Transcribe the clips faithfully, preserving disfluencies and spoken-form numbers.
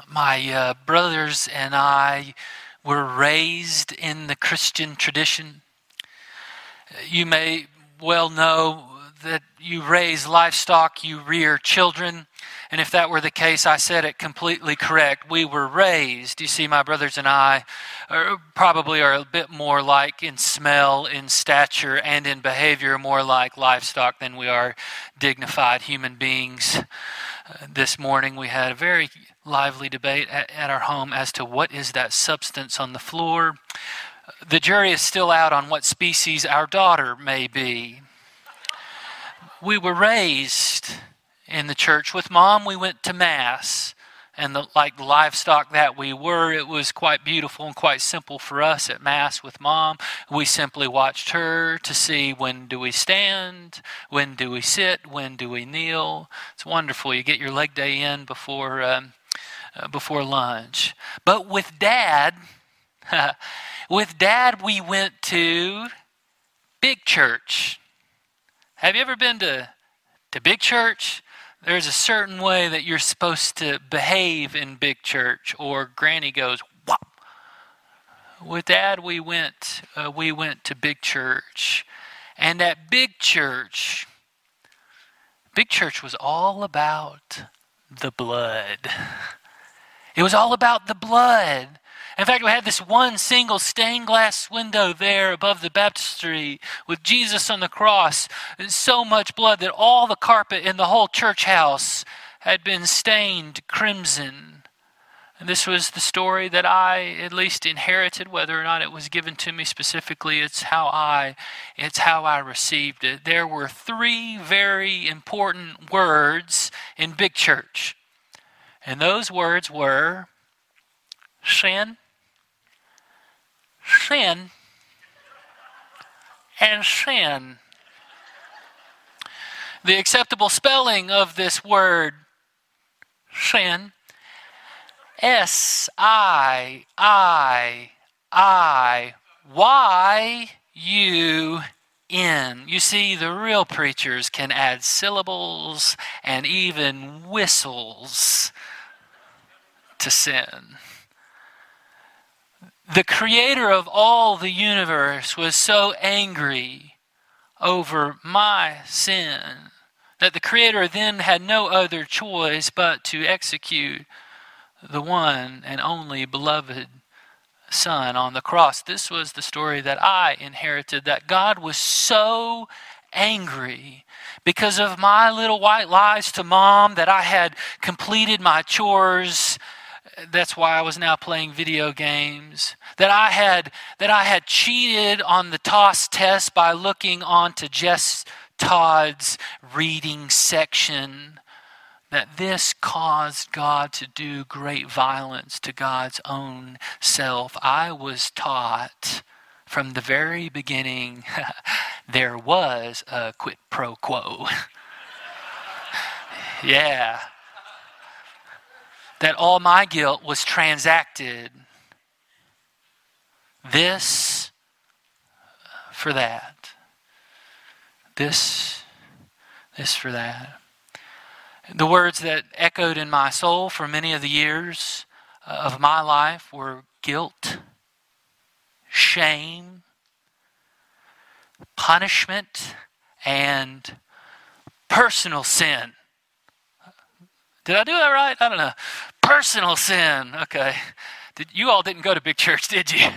My uh, brothers and I were raised in the Christian tradition. You may well know that you raise livestock, you rear children. And if that were the case, I said it completely correct. We were raised. You see, my brothers and I are probably are a bit more like in smell, in stature, and in behavior, more like livestock than we are dignified human beings. Uh, this morning we had a very lively debate at, at our home as to what is that substance on the floor. The jury is still out on what species our daughter may be. We were raised in the church. With Mom, we went to Mass. And the, like the livestock that we were, it was quite beautiful and quite simple for us at Mass with Mom. We simply watched her to see when do we stand, when do we sit, when do we kneel. It's wonderful. You get your leg day in before, um, uh, before lunch. But with Dad, with Dad, we went to big church. Have you ever been to, to big church? There's a certain way that you're supposed to behave in big church, or Granny goes, whop. With Dad, we went, uh, we went to big church. And at big church, big church was all about the blood. It was all about the blood. In fact, we had this one single stained glass window there above the baptistry with Jesus on the cross. So much blood that all the carpet in the whole church house had been stained crimson. And this was the story that I at least inherited, whether or not it was given to me specifically. It's how I, it's how I received it. There were three very important words in big church. And those words were sin, sin, and sin. The acceptable spelling of this word, sin, S I I I Y U N. You see, the real preachers can add syllables and even whistles to sin. The creator of all the universe was so angry over my sin that the creator then had no other choice but to execute the one and only beloved Son on the cross. This was the story that I inherited, that God was so angry because of my little white lies to Mom that I had completed my chores. That's why I was now playing video games. That I had that I had cheated on the TOS test by looking onto Jess Todd's reading section. That this caused God to do great violence to God's own self. I was taught from the very beginning there was a quid pro quo. Yeah. That all my guilt was transacted. This for that. This, this for that. The words that echoed in my soul for many of the years of my life were guilt, shame, punishment, and personal sin. Did I do that right? I don't know. Personal sin. Okay. Did, you all didn't go to big church, did you?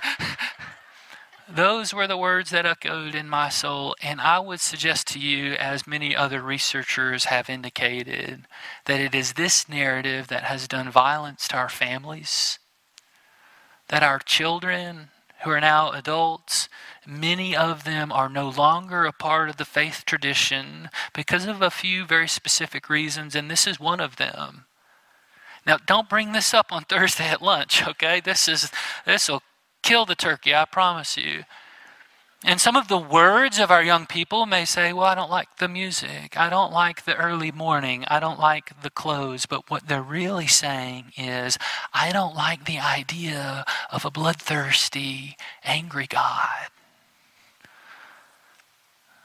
Those were the words that echoed in my soul, and I would suggest to you, as many other researchers have indicated, that it is this narrative that has done violence to our families, that our children who are now adults, many of them are no longer a part of the faith tradition because of a few very specific reasons, and this is one of them. Now, don't bring this up on Thursday at lunch, okay? This is this will kill the turkey, I promise you. And some of the words of our young people may say, well, I don't like the music. I don't like the early morning. I don't like the clothes. But what they're really saying is, I don't like the idea of a bloodthirsty, angry God.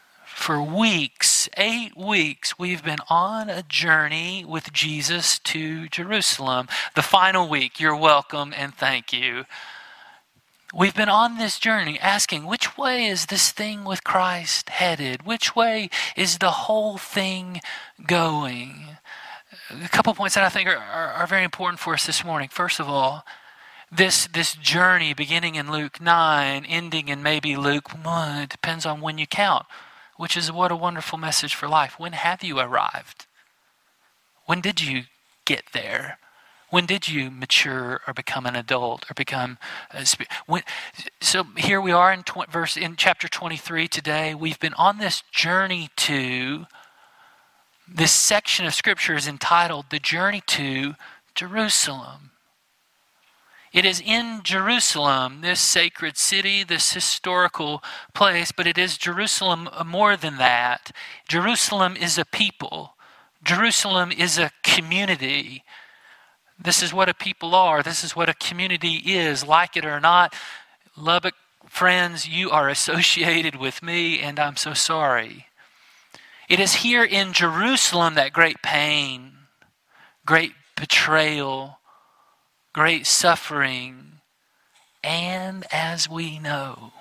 For weeks, eight weeks, we've been on a journey with Jesus to Jerusalem. The final week, you're welcome and thank you. We've been on this journey asking, which way is this thing with Christ headed? Which way is the whole thing going? A couple points that I think are, are, are very important for us this morning. First of all, this this journey beginning in Luke nine, ending in maybe Luke one, it depends on when you count, which is what a wonderful message for life. When have you arrived? When did you get there? When did you mature or become an adult or become a spirit? When, so here we are in tw- verse in chapter twenty-three today. We've been on this journey to, this section of scripture is entitled The Journey to Jerusalem. It is in Jerusalem, this sacred city, this historical place, but it is Jerusalem more than that. Jerusalem is a people. Jerusalem is a community. This is what a people are. This is what a community is, like it or not. Lubbock friends, you are associated with me, and I'm so sorry. It is here in Jerusalem that great pain, great betrayal, great suffering, and as we know,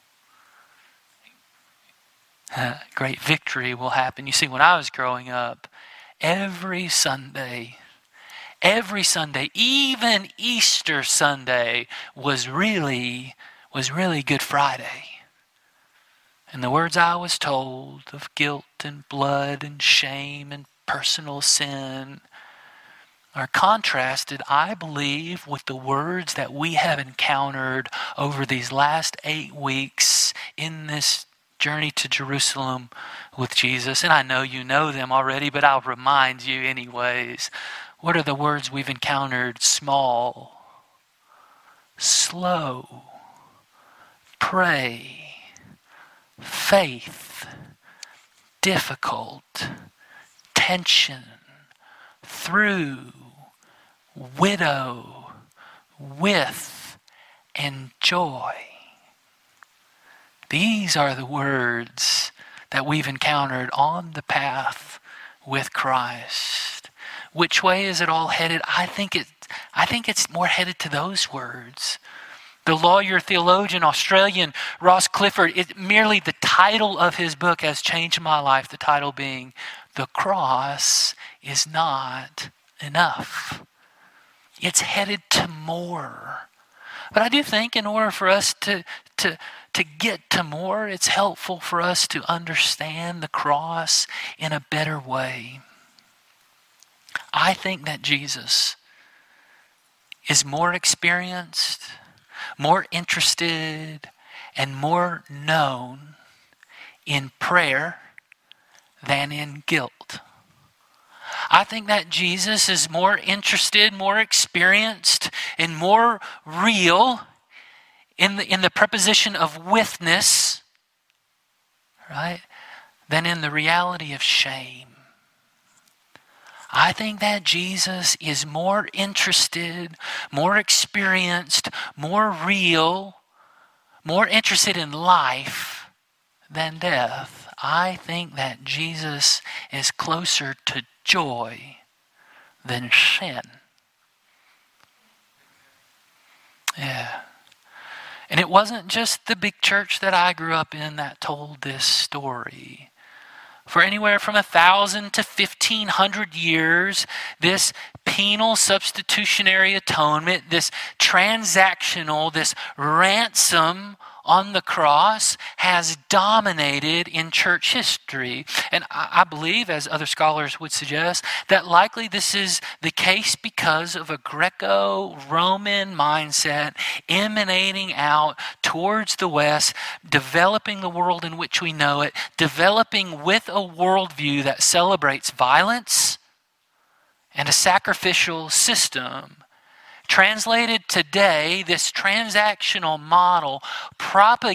great victory will happen. You see, when I was growing up, every Sunday, every Sunday, even Easter Sunday, was really, was really Good Friday. And the words I was told of guilt and blood and shame and personal sin are contrasted, I believe, with the words that we have encountered over these last eight weeks in this journey to Jerusalem with Jesus. And I know you know them already, but I'll remind you anyways. What are the words we've encountered? Small, slow, pray, faith, difficult, tension, through, widow, with, and joy. These are the words that we've encountered on the path with Christ. Which way is it all headed? I think it I think it's more headed to those words. The lawyer, theologian, Australian Ross Clifford, it, merely the title of his book has changed my life. The title being, The Cross is Not Enough. It's headed to more. But I do think in order for us to, to, to get to more, it's helpful for us to understand the cross in a better way. I think that Jesus is more experienced, more interested, and more known in prayer than in guilt. I think that Jesus is more interested, more experienced, and more real in the, in the preposition of witness, right, than in the reality of shame. I think that Jesus is more interested, more experienced, more real, more interested in life than death. I think that Jesus is closer to joy than sin. Yeah. And it wasn't just the big church that I grew up in that told this story. For anywhere from a thousand to fifteen hundred years, this penal substitutionary atonement, this transactional, this ransom on the cross has dominated in church history. And I believe, as other scholars would suggest, that likely this is the case because of a Greco-Roman mindset emanating out towards the West, developing the world in which we know it, developing with a worldview that celebrates violence and a sacrificial system. Translated today, this transactional model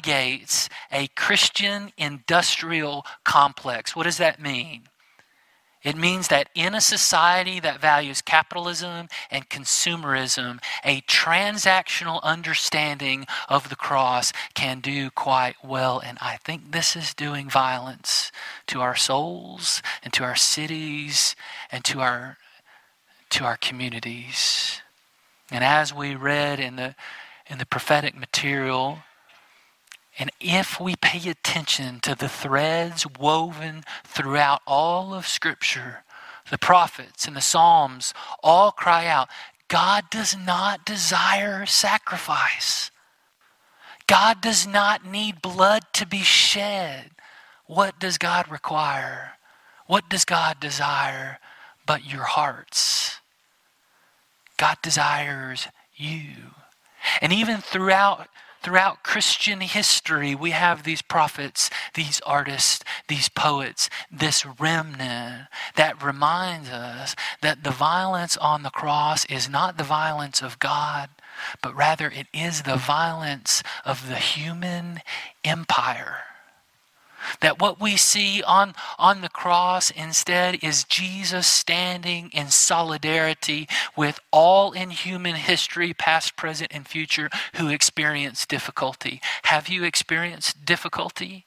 propagates a Christian industrial complex. What does that mean? It means that in a society that values capitalism and consumerism, a transactional understanding of the cross can do quite well. And I think this is doing violence to our souls and to our cities and to our, to our communities. And as we read in the, in the prophetic material, and if we pay attention to the threads woven throughout all of Scripture, the prophets and the Psalms all cry out, God does not desire sacrifice. God does not need blood to be shed. What does God require? What does God desire but your hearts? God desires you. And even throughout Throughout Christian history, we have these prophets, these artists, these poets, this remnant that reminds us that the violence on the cross is not the violence of God, but rather it is the violence of the human empire. That what we see on, on the cross instead is Jesus standing in solidarity with all in human history, past, present, and future, who experience difficulty. Have you experienced difficulty?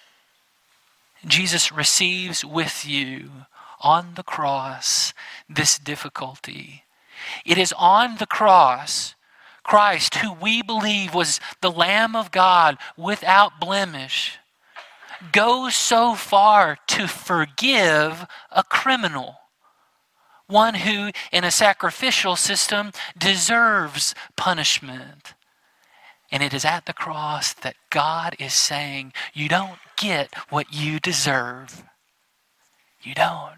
Jesus receives with you on the cross this difficulty. It is on the cross Christ, who we believe was the Lamb of God without blemish, goes so far to forgive a criminal, one who in a sacrificial system deserves punishment. And it is at the cross that God is saying, you don't get what you deserve. You don't.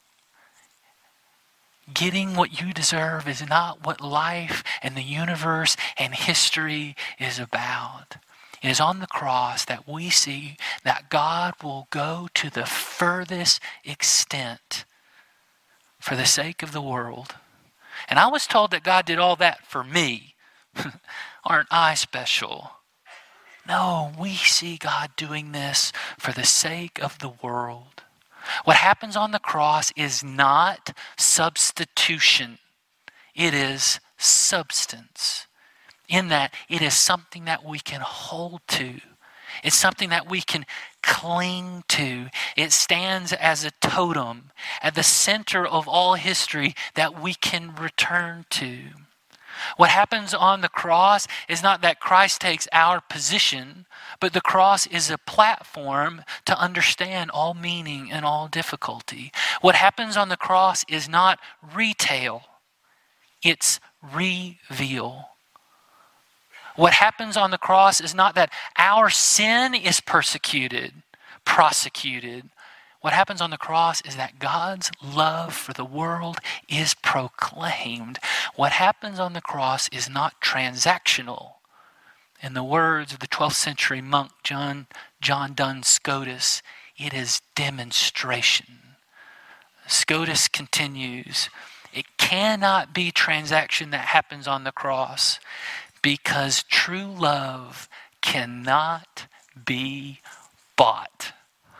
Getting what you deserve is not what life and the universe and history is about. It is on the cross that we see that God will go to the furthest extent for the sake of the world. And I was told that God did all that for me. Aren't I special? No, we see God doing this for the sake of the world. What happens on the cross is not substitution. It is substance. In that, it is something that we can hold to. It's something that we can cling to. It stands as a totem at the center of all history that we can return to. What happens on the cross is not that Christ takes our position, but the cross is a platform to understand all meaning and all difficulty. What happens on the cross is not retail, it's reveal. What happens on the cross is not that our sin is persecuted, prosecuted. What happens on the cross is that God's love for the world is proclaimed. What happens on the cross is not transactional. In the words of the twelfth century monk John, John Duns Scotus, it is demonstration. Scotus continues, it cannot be transaction that happens on the cross, because true love cannot be bought.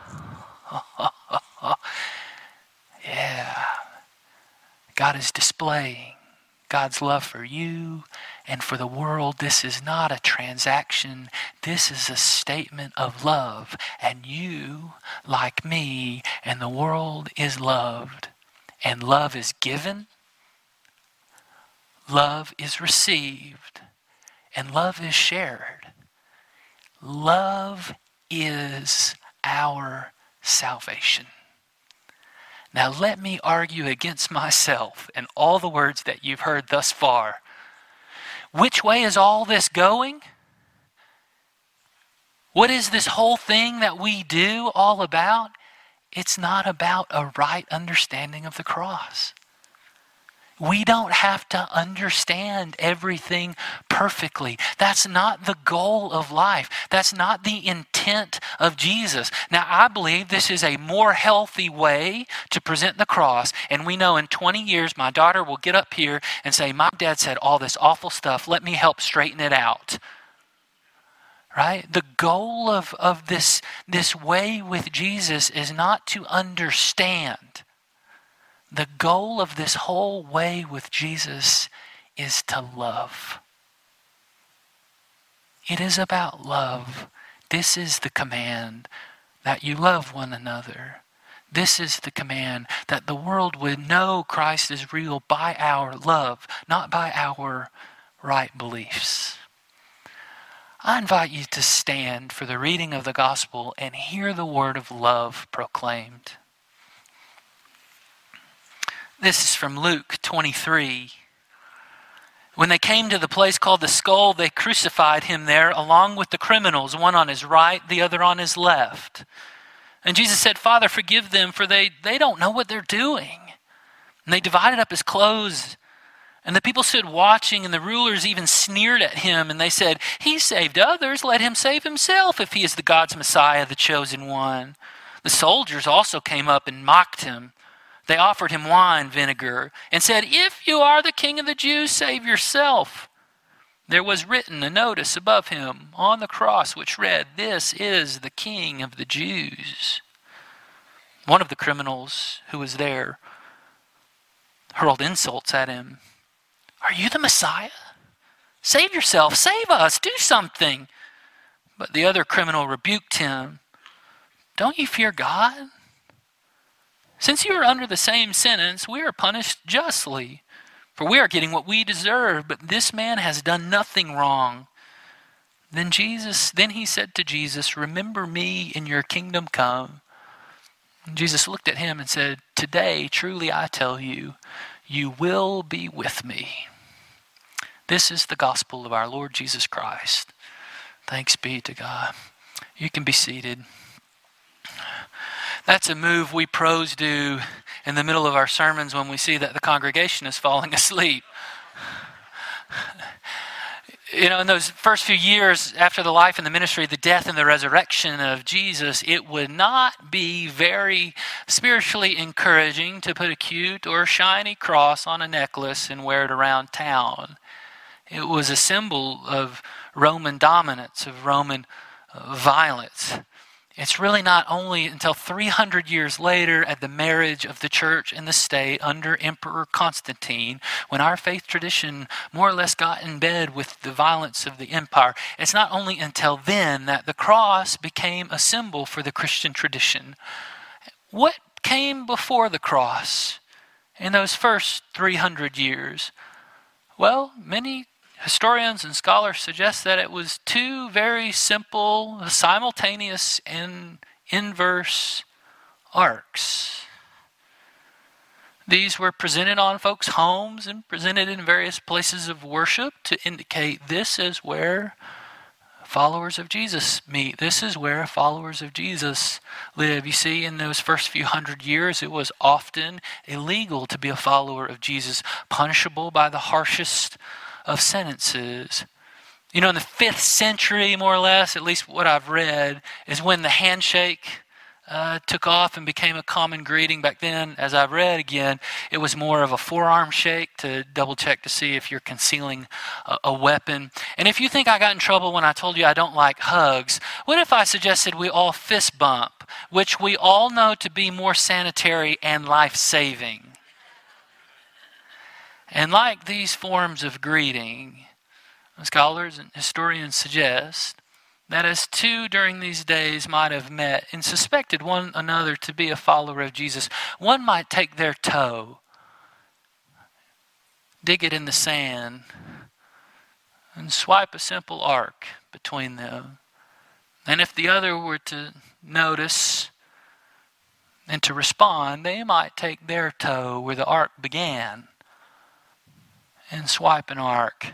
Yeah. God is displaying God's love for you and for the world. This is not a transaction. This is a statement of love. And you, like me, and the world is loved. And love is given. Love is received. And love is shared. Love is our salvation. Now let me argue against myself and all the words that you've heard thus far. Which way is all this going? What is this whole thing that we do all about? It's not about a right understanding of the cross. We don't have to understand everything perfectly. That's not the goal of life. That's not the intent of Jesus. Now, I believe this is a more healthy way to present the cross. And we know in twenty years, my daughter will get up here and say, my dad said all this awful stuff. Let me help straighten it out. Right? The goal of, of this, this way with Jesus is not to understand. The goal of this whole way with Jesus is to love. It is about love. This is the command, that you love one another. This is the command, that the world would know Christ is real by our love, not by our right beliefs. I invite you to stand for the reading of the gospel and hear the word of love proclaimed. This is from Luke twenty-three. When they came to the place called the Skull, they crucified him there along with the criminals, one on his right, the other on his left. And Jesus said, Father, forgive them, for they, they don't know what they're doing. And they divided up his clothes. And the people stood watching, and the rulers even sneered at him. And they said, he saved others, let him save himself if he is the God's Messiah, the chosen one. The soldiers also came up and mocked him. They offered him wine vinegar and said, if you are the king of the Jews, save yourself. There was written a notice above him on the cross which read, this is the King of the Jews. One of the criminals who was there hurled insults at him. Are you the Messiah? Save yourself, save us, do something. But the other criminal rebuked him. Don't you fear God? Since you are under the same sentence, we are punished justly. For we are getting what we deserve, but this man has done nothing wrong. Then Jesus, then he said to Jesus, remember me in your kingdom come. And Jesus looked at him and said, today, truly I tell you, you will be with me. This is the gospel of our Lord Jesus Christ. Thanks be to God. You can be seated. That's a move we pros do in the middle of our sermons when we see that the congregation is falling asleep. You know, in those first few years after the life and the ministry, the death and the resurrection of Jesus, it would not be very spiritually encouraging to put a cute or shiny cross on a necklace and wear it around town. It was a symbol of Roman dominance, of Roman uh, violence. It's really not only until three hundred years later at the marriage of the church and the state under Emperor Constantine, when our faith tradition more or less got in bed with the violence of the empire, it's not only until then that the cross became a symbol for the Christian tradition. What came before the cross in those first three hundred years? Well, many historians and scholars suggest that it was two very simple, simultaneous and inverse arcs. These were presented on folks' homes and presented in various places of worship to indicate this is where followers of Jesus meet. This is where followers of Jesus live. You see, in those first few hundred years, it was often illegal to be a follower of Jesus, punishable by the harshest of sentences. You know, in the fifth century, more or less, at least what I've read, is when the handshake uh, took off and became a common greeting. Back then, as I've read again, it was more of a forearm shake to double check to see if you're concealing a, a weapon. And if you think I got in trouble when I told you I don't like hugs, what if I suggested we all fist bump, which we all know to be more sanitary and life-saving? And like these forms of greeting, scholars and historians suggest that as two during these days might have met and suspected one another to be a follower of Jesus, one might take their toe, dig it in the sand, and swipe a simple arc between them. And if the other were to notice and to respond, they might take their toe where the arc began and swipe an arc,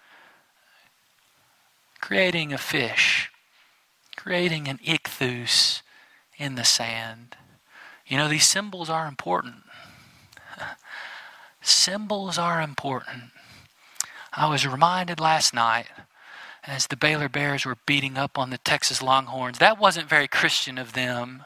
creating a fish, creating an ichthus in the sand. You know, these symbols are important. Symbols are important. I was reminded last night as the Baylor Bears were beating up on the Texas Longhorns. That wasn't very Christian of them,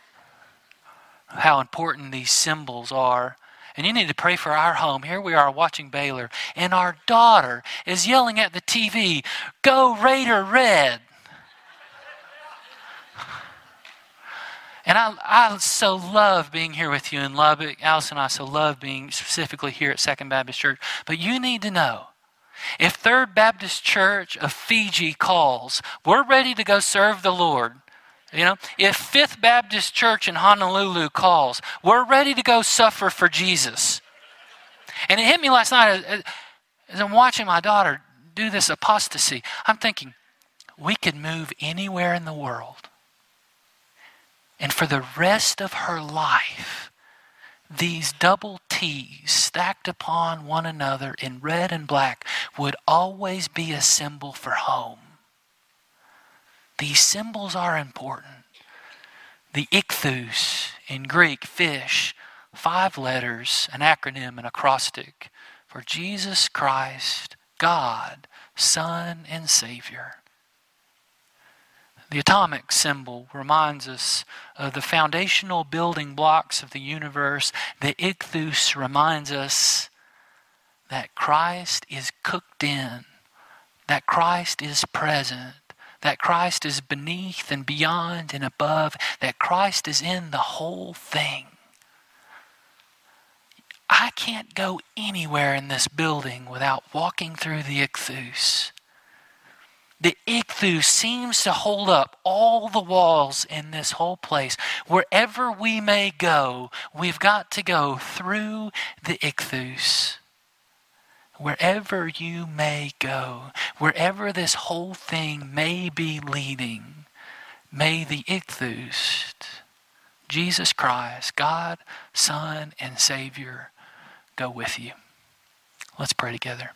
how important these symbols are. And you need to pray for our home. Here we are watching Baylor, and our daughter is yelling at the T V, "Go Raider Red!" And I, I so love being here with you in Lubbock. Alice and I so love being specifically here at Second Baptist Church. But you need to know, if Third Baptist Church of Fiji calls, we're ready to go serve the Lord. You know, if Fifth Baptist Church in Honolulu calls, we're ready to go suffer for Jesus. And it hit me last night as, as I'm watching my daughter do this apostasy. I'm thinking, we could move anywhere in the world. And for the rest of her life, these double T's stacked upon one another in red and black would always be a symbol for home. These symbols are important. The ichthus in Greek, fish, five letters, an acronym, an acrostic for Jesus Christ, God, Son, and Savior. The atomic symbol reminds us of the foundational building blocks of the universe. The ichthus reminds us that Christ is cooked in, that Christ is present, that Christ is beneath and beyond and above, that Christ is in the whole thing. I can't go anywhere in this building without walking through the ichthus. The ichthus seems to hold up all the walls in this whole place. Wherever we may go, we've got to go through the ichthus. Wherever you may go, wherever this whole thing may be leading, may the ichthus, Jesus Christ, God, Son, and Savior, go with you. Let's pray together.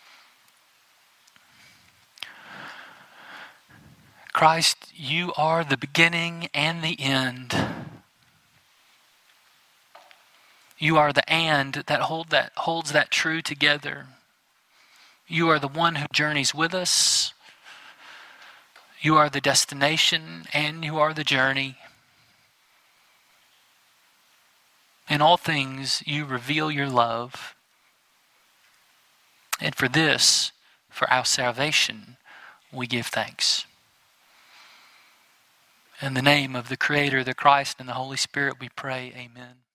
Christ, you are the beginning and the end. You are the and that hold that holds that true together. You are the one who journeys with us. You are the destination and you are the journey. In all things, you reveal your love. And for this, for our salvation, we give thanks. In the name of the Creator, the Christ, and the Holy Spirit, we pray, amen.